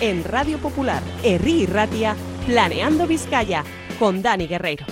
en Radio Popular, Herri y Ratia, Planeando Vizcaya, con Dani Guerreiro.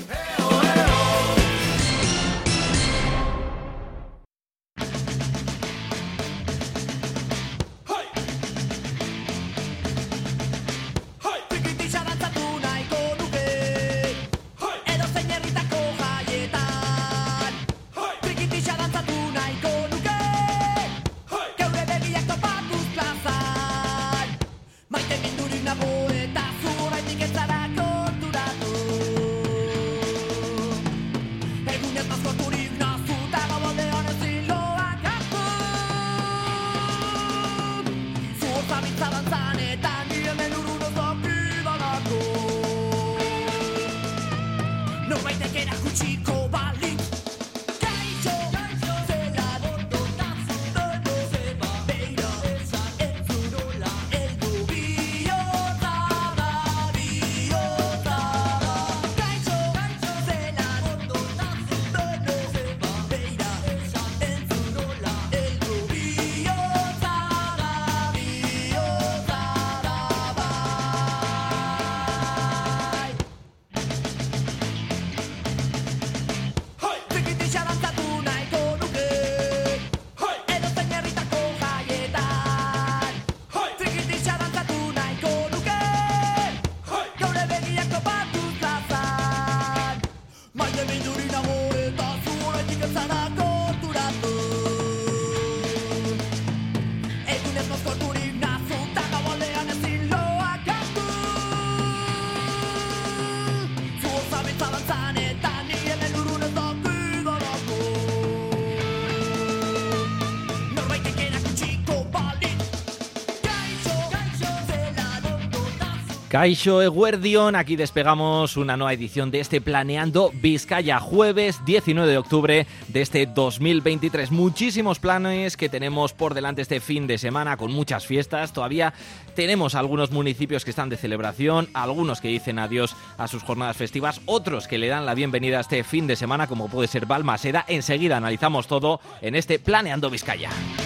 Kaixo Eguerdion, aquí despegamos una nueva edición de este Planeando Vizcaya, jueves 19 de octubre de este 2023. Muchísimos planes que tenemos por delante este fin de semana, con muchas fiestas. Todavía tenemos algunos municipios que están de celebración, algunos que dicen adiós a sus jornadas festivas, otros que le dan la bienvenida a este fin de semana, como puede ser Balmaseda. Enseguida analizamos todo en este Planeando Vizcaya.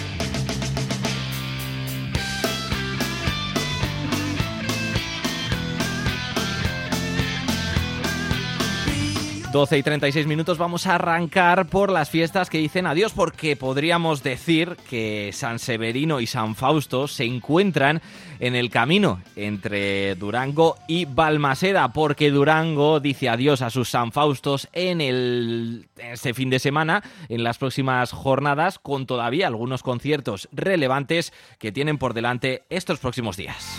12 y 36 minutos, vamos a arrancar por las fiestas que dicen adiós, porque podríamos decir que San Severino y San Fausto se encuentran en el camino entre Durango y Balmaseda, porque Durango dice adiós a sus San Faustos en este fin de semana, en las próximas jornadas, con todavía algunos conciertos relevantes que tienen por delante estos próximos días.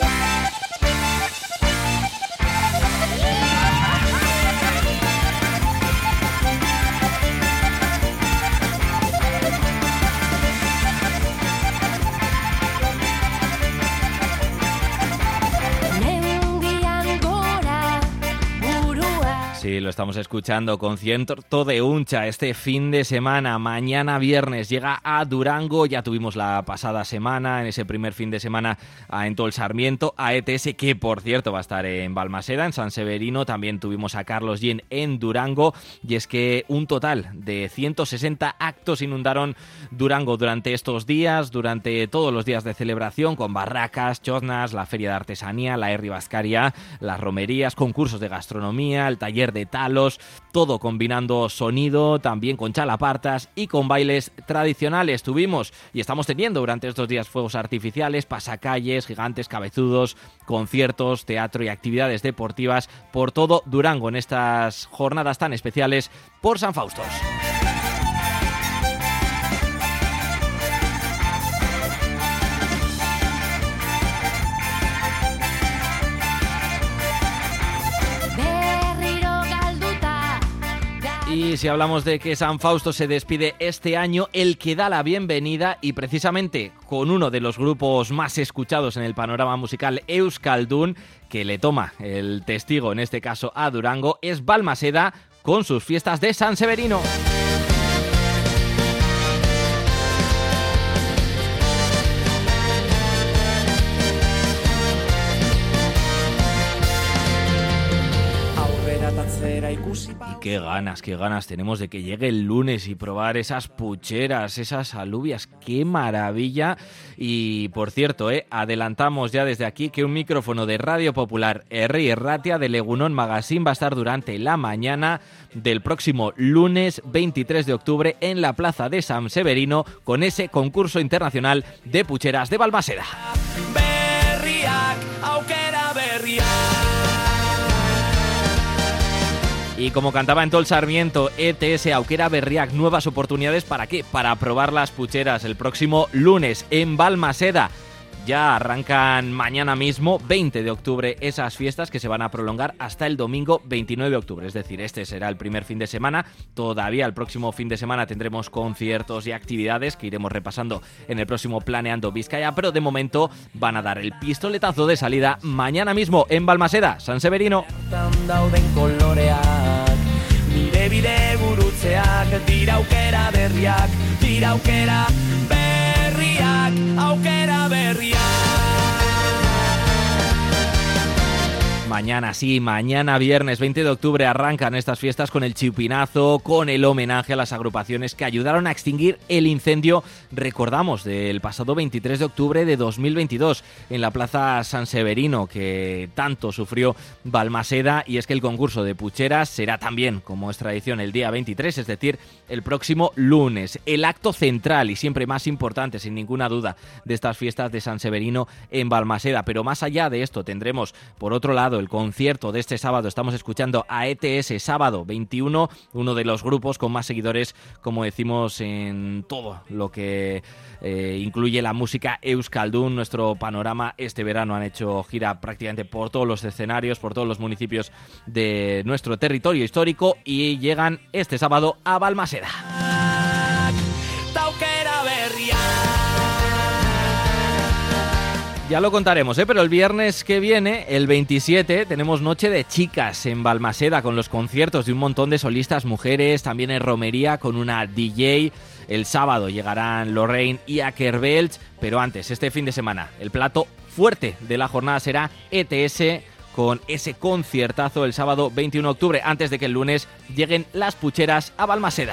Sí, lo estamos escuchando, concierto de Uncha este fin de semana. Mañana viernes llega a Durango, ya tuvimos la pasada semana, en ese primer fin de semana, a Entol Sarmiento, a ETS, que por cierto va a estar en Balmaseda, en San Severino. También tuvimos a Carlos Jean en Durango, y es que un total de 160 actos inundaron Durango durante estos días, durante todos los días de celebración, con barracas, choznas, la feria de artesanía, la Herri Bascaria, las romerías, concursos de gastronomía, el taller de talos, todo combinando sonido, también con chalapartas y con bailes tradicionales. Tuvimos y estamos teniendo durante estos días fuegos artificiales, pasacalles, gigantes cabezudos, conciertos, teatro y actividades deportivas por todo Durango en estas jornadas tan especiales por San Faustos. Y si hablamos de que San Fausto se despide este año, el que da la bienvenida, y precisamente con uno de los grupos más escuchados en el panorama musical euskaldun, que le toma el testigo, en este caso a Durango, es Balmaseda con sus fiestas de San Severino. Y qué ganas tenemos de que llegue el lunes y probar esas pucheras, esas alubias. ¡Qué maravilla! Y, por cierto, adelantamos ya desde aquí que un micrófono de Radio Popular Herri Erratia de Legunón Magazine va a estar durante la mañana del próximo lunes 23 de octubre en la Plaza de San Severino con ese concurso internacional de pucheras de Balmaseda. Y como cantaba en Tol Sarmiento, ETS Aukera Berriak, nuevas oportunidades, ¿para qué? Para probar las pucheras el próximo lunes en Balmaseda. Ya arrancan mañana mismo, 20 de octubre, esas fiestas que se van a prolongar hasta el domingo 29 de octubre. Es decir, este será el primer fin de semana. Todavía el próximo fin de semana tendremos conciertos y actividades que iremos repasando en el próximo Planeando Vizcaya, pero de momento van a dar el pistoletazo de salida mañana mismo en Balmaseda, San Severino. Mañana sí, mañana viernes 20 de octubre arrancan estas fiestas con el chupinazo, con el homenaje a las agrupaciones que ayudaron a extinguir el incendio, recordamos, del pasado 23 de octubre de 2022 en la Plaza San Severino, que tanto sufrió Balmaseda. Y es que el concurso de pucheras será también, como es tradición, el día 23, es decir, el próximo lunes. El acto central y siempre más importante, sin ninguna duda, de estas fiestas de San Severino en Balmaseda. Pero más allá de esto tendremos, por otro lado, el concierto de este sábado. Estamos escuchando a ETS, sábado 21, uno de los grupos con más seguidores, como decimos, en todo lo que incluye la música euskaldun. Nuestro panorama este verano han hecho gira prácticamente por todos los escenarios, por todos los municipios de nuestro territorio histórico y llegan este sábado a Balmaseda. Ya lo contaremos, pero el viernes que viene, el 27, tenemos Noche de Chicas en Balmaseda con los conciertos de un montón de solistas mujeres, también en romería con una DJ. El sábado llegarán Lorraine y Akerbelch, pero antes, este fin de semana, el plato fuerte de la jornada será ETS con ese conciertazo el sábado 21 de octubre, antes de que el lunes lleguen las pucheras a Balmaseda.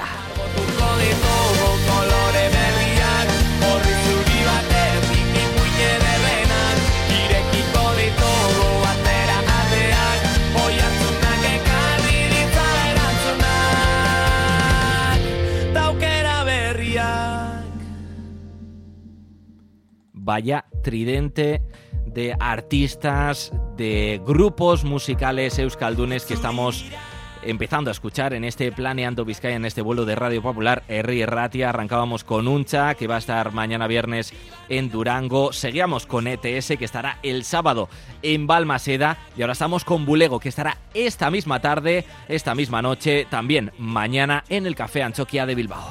Vaya tridente de artistas, de grupos musicales euskaldunes que estamos empezando a escuchar en este Planeando Vizcaya, en este vuelo de Radio Popular Herri Erratia. Arrancábamos con Uncha, que va a estar mañana viernes en Durango. Seguíamos con ETS, que estará el sábado en Balmaseda. Y ahora estamos con Bulego, que estará esta misma tarde, esta misma noche, también mañana en el Café Antxokia de Bilbao.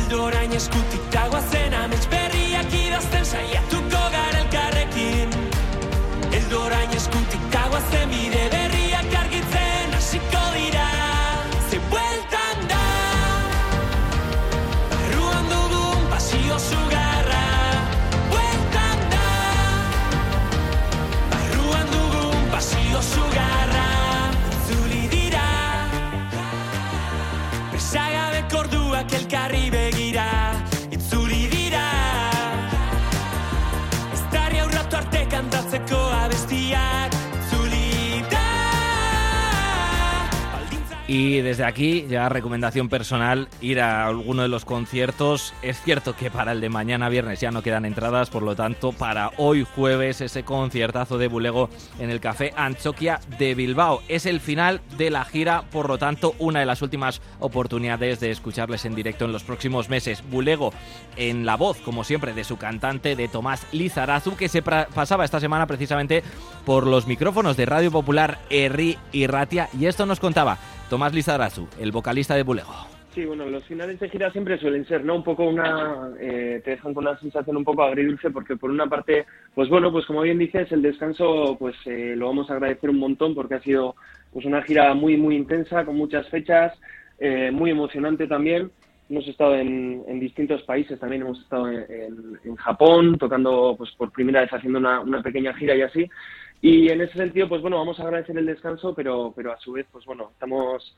Y desde aquí, ya recomendación personal, ir a alguno de los conciertos. Es cierto que para el de mañana viernes ya no quedan entradas, por lo tanto, para hoy jueves, ese conciertazo de Bulego en el Café Antxokia de Bilbao. Es el final de la gira, por lo tanto, una de las últimas oportunidades de escucharles en directo en los próximos meses. Bulego en la voz, como siempre, de su cantante, de Tomás Lizarazu, que se pasaba esta semana precisamente por los micrófonos de Radio Popular Herri Erratia, y esto nos contaba Tomás Lizarazu, el vocalista de Bulego. Sí, bueno, los finales de gira siempre suelen ser, ¿no? Un poco te dejan con una sensación un poco agridulce, porque por una parte, pues bueno, pues como bien dices, el descanso, pues lo vamos a agradecer un montón, porque ha sido pues una gira muy, muy intensa, con muchas fechas, muy emocionante también. hemos estado en distintos países también, hemos estado en Japón, tocando pues por primera vez, haciendo una pequeña gira y así. Y en ese sentido, pues bueno, vamos a agradecer el descanso, pero a su vez, pues bueno, estamos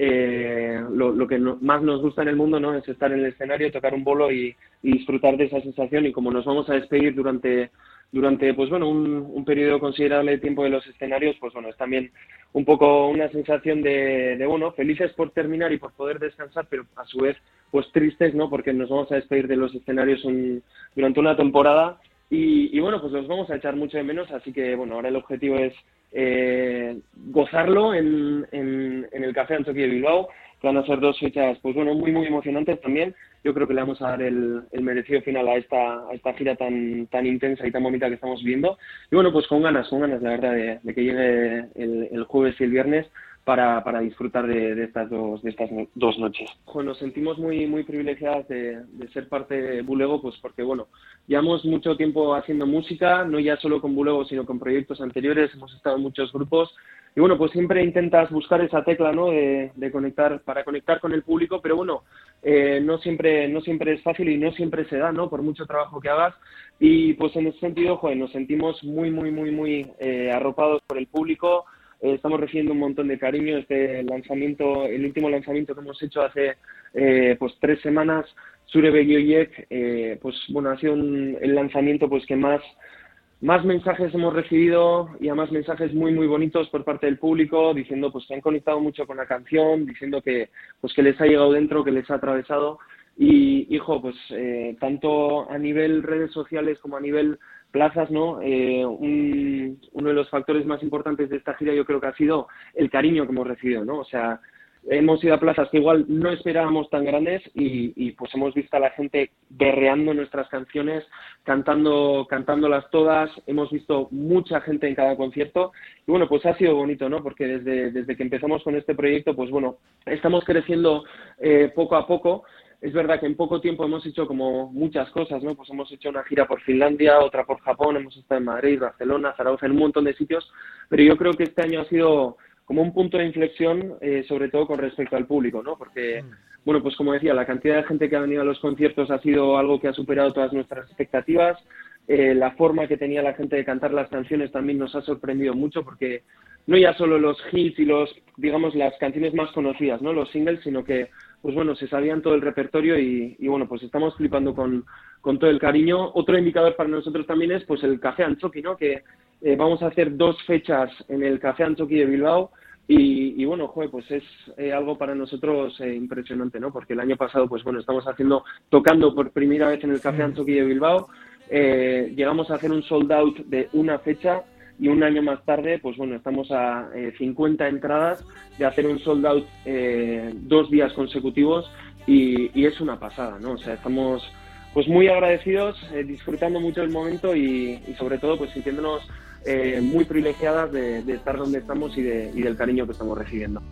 lo que más nos gusta en el mundo, ¿no? Es estar en el escenario, tocar un bolo y disfrutar de esa sensación. Y como nos vamos a despedir durante pues bueno, un periodo considerable de tiempo de los escenarios, pues bueno, es también un poco una sensación de bueno, felices por terminar y por poder descansar, pero a su vez pues tristes, ¿no? Porque nos vamos a despedir de los escenarios durante una temporada. Y bueno, pues los vamos a echar mucho de menos, así que bueno, ahora el objetivo es gozarlo en el Café Antzoki de Bilbao, que van a ser 2 fechas, pues bueno, muy muy emocionantes también. Yo creo que le vamos a dar el merecido final a esta gira tan intensa y tan bonita que estamos viviendo. Y bueno, pues con ganas la verdad de que llegue el jueves y el viernes para disfrutar de estas dos noches. Nos sentimos muy muy privilegiadas de ser parte de Bulego, pues porque bueno, llevamos mucho tiempo haciendo música, no ya solo con Bulego, sino con proyectos anteriores, hemos estado en muchos grupos y bueno, pues siempre intentas buscar esa tecla, ¿no? de conectar, para conectar con el público, pero bueno, no siempre es fácil y no siempre se da, ¿no? Por mucho trabajo que hagas. Y pues en ese sentido, nos sentimos muy muy muy muy arropados por el público. Estamos recibiendo un montón de cariño. El último lanzamiento que hemos hecho hace pues 3 semanas, Zure Begi Horiek, pues bueno, ha sido el lanzamiento pues que más mensajes hemos recibido, y además mensajes muy muy bonitos por parte del público, diciendo pues que han conectado mucho con la canción, diciendo que pues que les ha llegado dentro, que les ha atravesado. Y pues tanto a nivel redes sociales como a nivel plazas, ¿no? Uno de los factores más importantes de esta gira yo creo que ha sido el cariño que hemos recibido, ¿no? O sea, hemos ido a plazas que igual no esperábamos tan grandes y pues hemos visto a la gente berreando nuestras canciones, cantándolas todas. Hemos visto mucha gente en cada concierto y bueno, pues ha sido bonito, ¿no? Porque desde que empezamos con este proyecto, pues bueno, estamos creciendo poco a poco. Es verdad que en poco tiempo hemos hecho como muchas cosas, ¿no? Pues hemos hecho una gira por Finlandia, otra por Japón, hemos estado en Madrid, Barcelona, Zaragoza, en un montón de sitios, pero yo creo que este año ha sido como un punto de inflexión, sobre todo con respecto al público, ¿no? Porque, bueno, pues como decía, la cantidad de gente que ha venido a los conciertos ha sido algo que ha superado todas nuestras expectativas. La forma que tenía la gente de cantar las canciones también nos ha sorprendido mucho, porque no ya solo los hits y digamos, las canciones más conocidas, ¿no? Los singles, sino que pues bueno, se sabían todo el repertorio y bueno, pues estamos flipando con todo el cariño. Otro indicador para nosotros también es pues el Café Antzoki, ¿no? Que vamos a hacer 2 fechas en el Café Antzoki de Bilbao y bueno, pues es algo para nosotros impresionante, ¿no? Porque el año pasado, pues bueno, estamos tocando por primera vez en el Café Antzoki de Bilbao, llegamos a hacer un sold out de una fecha. Y un año más tarde, pues bueno, estamos a 50 entradas de hacer un sold out 2 días consecutivos y es una pasada, ¿no? O sea, estamos pues muy agradecidos, disfrutando mucho el momento y sobre todo pues sintiéndonos muy privilegiadas de estar donde estamos y del cariño que estamos recibiendo.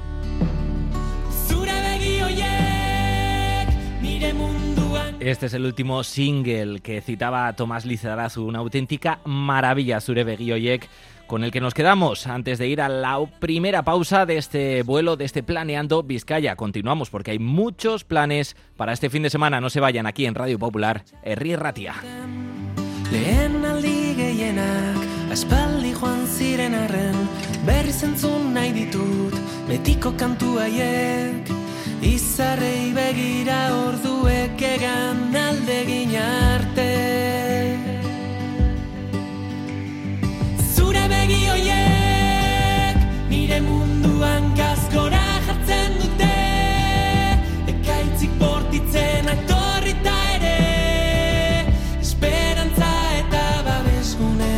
Este es el último single que citaba Tomás Lizarazu, una auténtica maravilla, Zure Begi Horiek, con el que nos quedamos antes de ir a la primera pausa de este vuelo, de este Planeando Vizcaya. Continuamos porque hay muchos planes para este fin de semana. No se vayan, aquí en Radio Popular, Herri Ratia. Lehen aldi gehienak aspaldi joan ziren arren, berriz entzun nahi ditut betiko kantu haiek. Izarrei begira orduek egan aldegin arte. Zure begi horiek nire munduan gazgora jartzen dute, ekaitzik bortitzen atorrita ere, esperantza eta babesgune.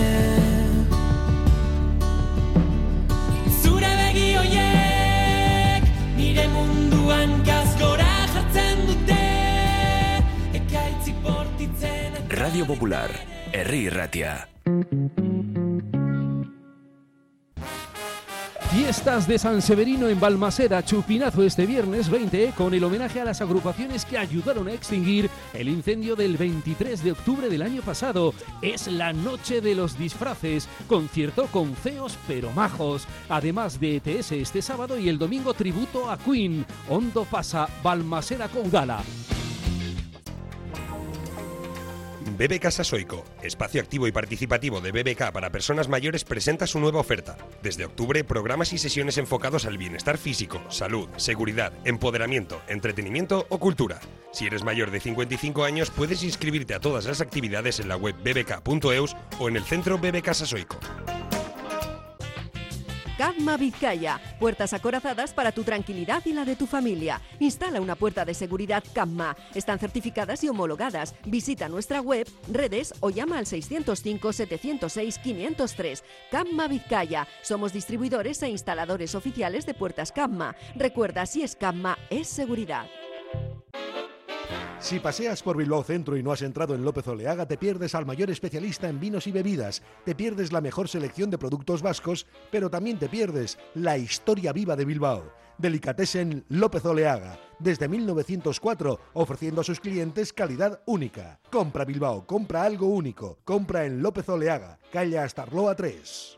Zure begi horiek nire munduan gazgora jartzen dute, ekaitzik bortitzen. Radio Popular, Herri Ratia. Fiestas de San Severino en Balmaseda, chupinazo este viernes 20 con el homenaje a las agrupaciones que ayudaron a extinguir el incendio del 23 de octubre del año pasado. Es la noche de los disfraces, concierto con feos pero majos, además de ETS este sábado y el domingo tributo a Queen. Hondo pasa, Balmaseda Caudala. BBK Sasoico, espacio activo y participativo de BBK para personas mayores, presenta su nueva oferta. Desde octubre, programas y sesiones enfocados al bienestar físico, salud, seguridad, empoderamiento, entretenimiento o cultura. Si eres mayor de 55 años, puedes inscribirte a todas las actividades en la web bbk.eus o en el centro BBK Sasoico. Camma Vizcaya, puertas acorazadas para tu tranquilidad y la de tu familia. Instala una puerta de seguridad Camma. Están certificadas y homologadas. Visita nuestra web, redes o llama al 605-706-503. Camma Vizcaya. Somos distribuidores e instaladores oficiales de puertas Camma. Recuerda, si es Camma, es seguridad. Si paseas por Bilbao Centro y no has entrado en López Oleaga, te pierdes al mayor especialista en vinos y bebidas, te pierdes la mejor selección de productos vascos, pero también te pierdes la historia viva de Bilbao. Delicatessen López Oleaga, desde 1904, ofreciendo a sus clientes calidad única. Compra Bilbao, compra algo único, compra en López Oleaga, calle Astarloa 3.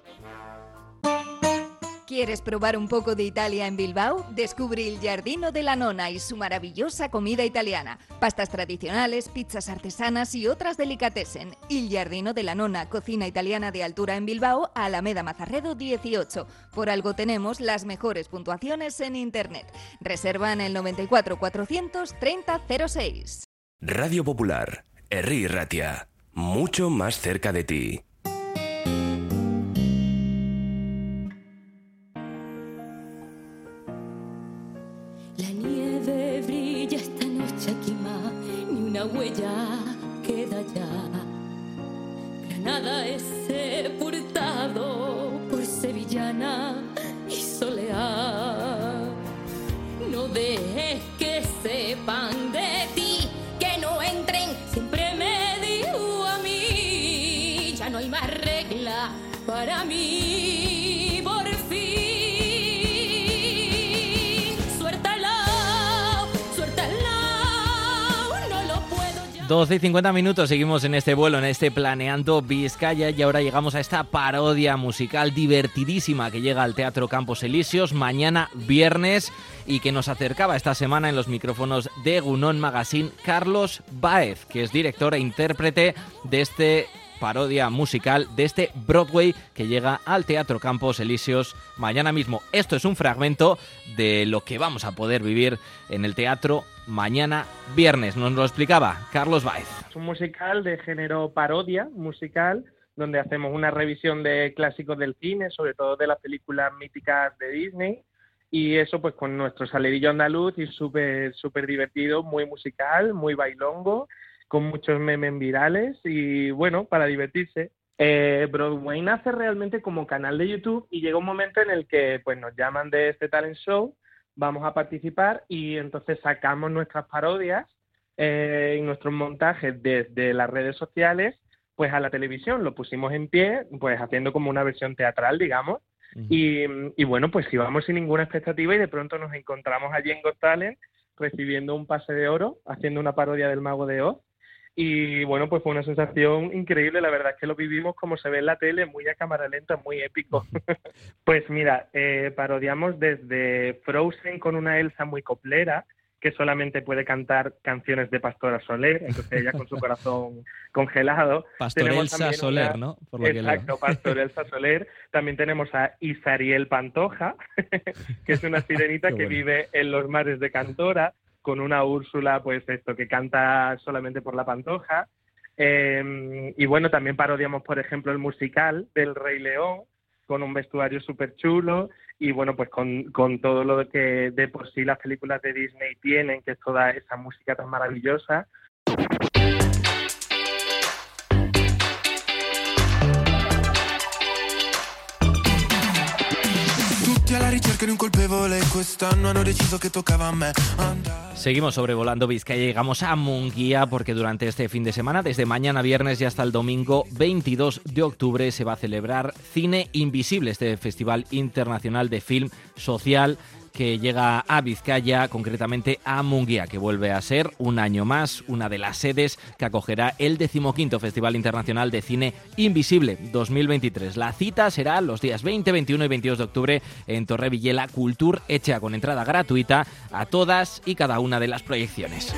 ¿Quieres probar un poco de Italia en Bilbao? Descubre il Giardino della Nonna y su maravillosa comida italiana. Pastas tradicionales, pizzas artesanas y otras delicatessen. Il Giardino della Nonna, cocina italiana de altura en Bilbao, Alameda Mazarredo 18. Por algo tenemos las mejores puntuaciones en internet. Reserva en el 94 430 06. Radio Popular, Herri Ratia, mucho más cerca de ti. Huella queda ya. Granada es sepultado por sevillana y soleá. No dejes que sepan de ti, que no entren. Siempre me dijo a mí, ya no hay más regla para mí, por fin. 12 y 50 minutos, seguimos en este vuelo, en este Planeando Vizcaya, y ahora llegamos a esta parodia musical divertidísima que llega al Teatro Campos Elíseos mañana viernes y que nos acercaba esta semana en los micrófonos de Gunón Magazine Carlos Báez, que es director e intérprete de este parodia musical, de este Broadway que llega al Teatro Campos Elíseos mañana mismo. Esto es un fragmento de lo que vamos a poder vivir en el teatro mañana viernes. Nos lo explicaba Carlos Báez. Es un musical de género parodia musical, donde hacemos una revisión de clásicos del cine, sobre todo de las películas míticas de Disney, y eso pues con nuestro salerillo andaluz y súper divertido, muy musical, muy bailongo, con muchos memes virales y bueno, para divertirse. Broadway nace realmente como canal de YouTube y llega un momento en el que pues nos llaman de este talent show, vamos a participar y entonces sacamos nuestras parodias y nuestros montajes desde las redes sociales pues a la televisión, lo pusimos en pie, pues haciendo como una versión teatral, digamos. Uh-huh. Y bueno, pues íbamos sin ninguna expectativa y de pronto nos encontramos allí en Got Talent recibiendo un pase de oro, haciendo una parodia del Mago de Oz. Y bueno, pues fue una sensación increíble, la verdad es que lo vivimos como se ve en la tele, muy a cámara lenta, muy épico. Pues mira, parodiamos desde Frozen con una Elsa muy coplera, que solamente puede cantar canciones de Pastora Soler, entonces ella con su corazón congelado. Pastor Elsa Soler, ¿no? Por lo exacto, Pastor Elsa Soler. También tenemos a Isariel Pantoja, que es una sirenita que vive en los mares de Cantora, con una Úrsula, pues esto, que canta solamente por la Pantoja. Y bueno, también parodiamos, por ejemplo, el musical del Rey León, con un vestuario súper chulo, y bueno, pues con todo lo que de por sí las películas de Disney tienen, que es toda esa música tan maravillosa. Tutti alla ricerca Seguimos sobrevolando Vizcaya y llegamos a Munguía porque durante este fin de semana, desde mañana viernes y hasta el domingo 22 de octubre, se va a celebrar Cine Invisible, este Festival Internacional de Film Social que llega a Vizcaya, concretamente a Munguía, que vuelve a ser un año más una de las sedes que acogerá el 15º Festival Internacional de Cine Invisible 2023. La cita será los días 20, 21 y 22 de octubre en Torrevillela Cultur Etxea, con entrada gratuita a todas y cada una de las proyecciones.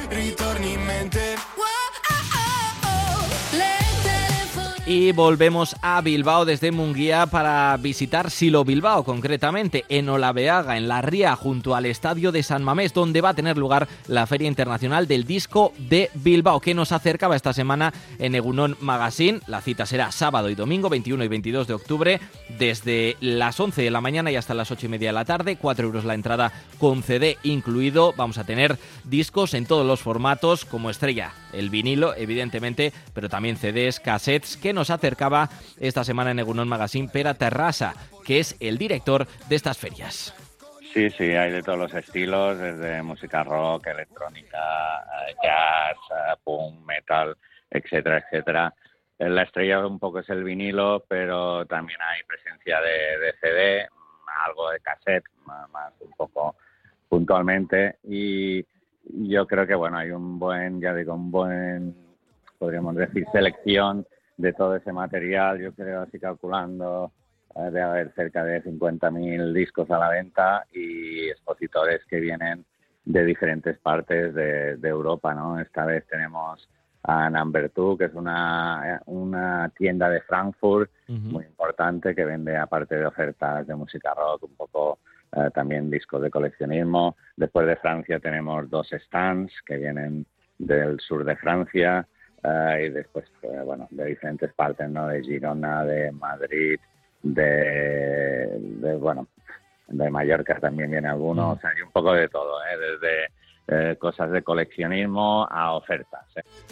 Y volvemos a Bilbao desde Munguía para visitar Silo Bilbao, concretamente en Olabeaga, en La Ría, junto al Estadio de San Mamés, donde va a tener lugar la Feria Internacional del Disco de Bilbao, que nos acercaba esta semana en Egunon Magazine. La cita será sábado y domingo, 21 y 22 de octubre, desde las 11 de la mañana y hasta las 8 y media de la tarde, 4 euros la entrada con CD incluido. Vamos a tener discos en todos los formatos, como estrella el vinilo, evidentemente, pero también CDs, cassettes, que nos acercaba esta semana en Egunon Magazine Pera Terrassa, que es el director de estas ferias. Sí, hay de todos los estilos, desde música rock, electrónica, jazz, punk, metal, etcétera, etcétera. La estrella un poco es el vinilo, pero también hay presencia de CD, algo de cassette, más un poco puntualmente, y yo creo que hay un buen, podríamos decir, selección de todo ese material. Yo creo, así calculando, de haber cerca de 50.000 discos a la venta y expositores que vienen de diferentes partes de Europa, ¿no? Esta vez tenemos a Number 2, que es una tienda de Frankfurt muy importante, que vende, aparte de ofertas de música rock, un poco también discos de coleccionismo. Después de Francia tenemos 2 stands que vienen del sur de Francia, y después, de diferentes partes, ¿no? De Girona, de Madrid, de Mallorca también viene alguno. O sea, hay un poco de todo, desde cosas de coleccionismo a ofertas.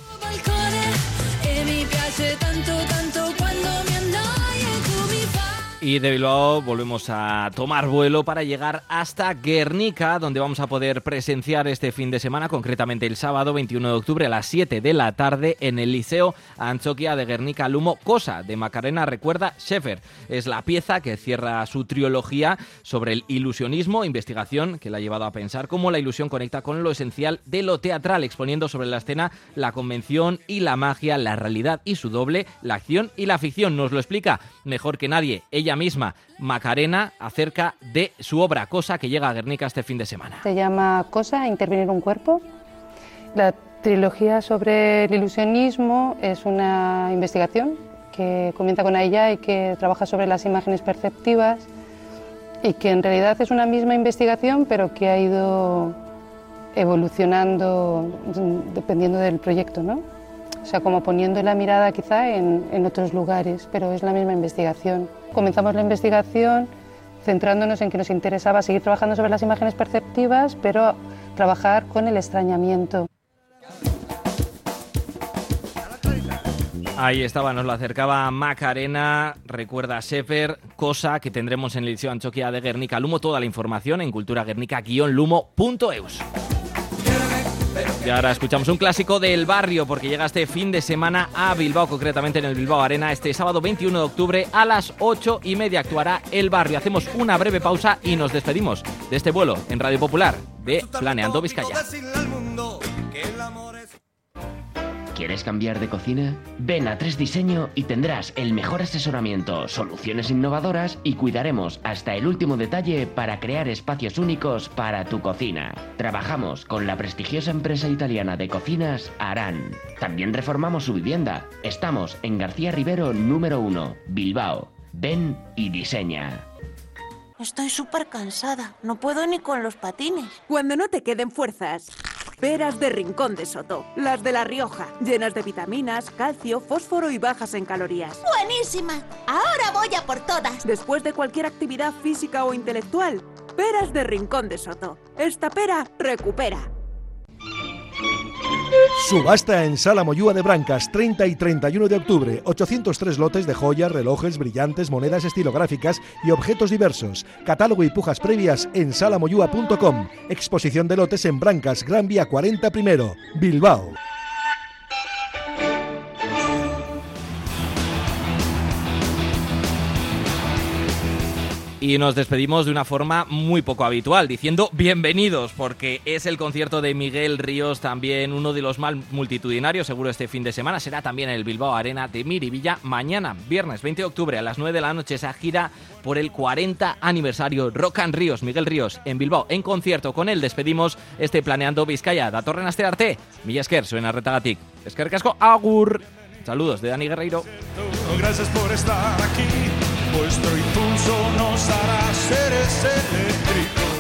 Y de Bilbao volvemos a tomar vuelo para llegar hasta Guernica, donde vamos a poder presenciar este fin de semana, concretamente el sábado 21 de octubre a las 7 de la tarde en el Liceo Antxokia de Guernica Lumo, Cosa, de Macarena Recuerda Scheffer. Es la pieza que cierra su trilogía sobre el ilusionismo, investigación que la ha llevado a pensar cómo la ilusión conecta con lo esencial de lo teatral, exponiendo sobre la escena la convención y la magia, la realidad y su doble, la acción y la ficción. Nos lo explica mejor que nadie ella misma, Macarena, acerca de su obra Cosa, que llega a Guernica este fin de semana. Se llama Cosa, intervenir un cuerpo. La trilogía sobre el ilusionismo es una investigación que comienza con ella y que trabaja sobre las imágenes perceptivas, y que en realidad es una misma investigación, pero que ha ido evolucionando dependiendo del proyecto, ¿no? O sea, como poniendo la mirada quizá en otros lugares, pero es la misma investigación. Comenzamos la investigación centrándonos en que nos interesaba seguir trabajando sobre las imágenes perceptivas, pero trabajar con el extrañamiento. Ahí estaba, nos lo acercaba Macarena Recuerda Scheffer, Cosa, que tendremos en el Liceo Antxokia de Guernica Lumo. Toda la información en culturaguernica-lumo.eus. Y ahora escuchamos un clásico del barrio, porque llega este fin de semana a Bilbao, concretamente en el Bilbao Arena. Este sábado 21 de octubre a las 8:30 actuará El Barrio. Hacemos una breve pausa y nos despedimos de este vuelo en Radio Popular de Planeando Vizcaya. ¿Quieres cambiar de cocina? Ven a 3 Diseño y tendrás el mejor asesoramiento, soluciones innovadoras y cuidaremos hasta el último detalle para crear espacios únicos para tu cocina. Trabajamos con la prestigiosa empresa italiana de cocinas Aran. También reformamos su vivienda. Estamos en García Rivero número 1, Bilbao. Ven y diseña. Estoy súper cansada. No puedo ni con los patines. Cuando no te queden fuerzas, peras de Rincón de Soto, las de La Rioja, llenas de vitaminas, calcio, fósforo y bajas en calorías. ¡Buenísima! Ahora voy a por todas. Después de cualquier actividad física o intelectual, peras de Rincón de Soto. Esta pera recupera. Subasta en Sala Moyúa de Brancas, 30 y 31 de octubre. 803 lotes de joyas, relojes, brillantes, monedas estilográficas y objetos diversos. Catálogo y pujas previas en salamoyúa.com. Exposición de lotes en Brancas, Gran Vía 40 primero, Bilbao. Y nos despedimos de una forma muy poco habitual, diciendo bienvenidos, porque es el concierto de Miguel Ríos, también uno de los más multitudinarios, seguro este fin de semana. Será también en el Bilbao Arena de Miribilla mañana, viernes 20 de octubre a las 9 de la noche, esa gira por el 40 aniversario Rock and Ríos. Miguel Ríos en Bilbao, en concierto. Con él despedimos este Planeando Vizcaya. Datorren aste arte, mila esker, suena retagatik. Eskerrik asko, agur. Saludos de Dani Guerreiro. Gracias por estar aquí. Vuestro impulso nos hará seres eléctricos.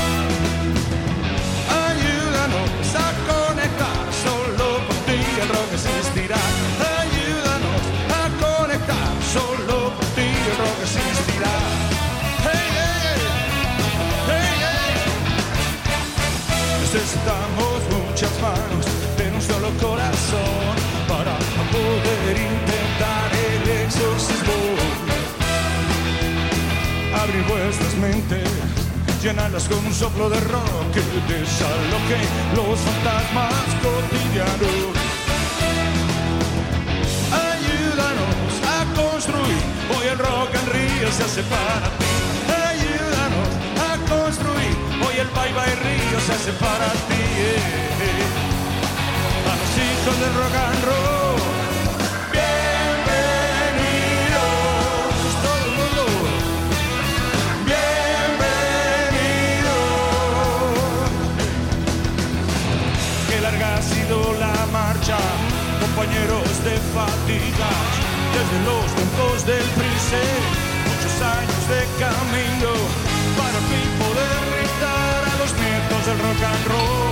Ayúdanos a conectar, solo por ti el rock existirá. Ayúdanos a conectar, solo por ti el rock existirá. Hey, hey, hey, hey. Necesitamos muchas manos de un solo corazón para poder intentar el exorcismo. Abrir vuestras mentes, llenarlas con un soplo de rock que desaloje los fantasmas cotidianos. Ayúdanos a construir, hoy el Rock and Río se hace para ti. Ayúdanos a construir, hoy el Bye Bye Río se hace para ti. A los hijos del rock and roll, compañeros de fatigas, desde los tiempos del Prince, muchos años de camino para fin poder gritar a los nietos del rock and roll.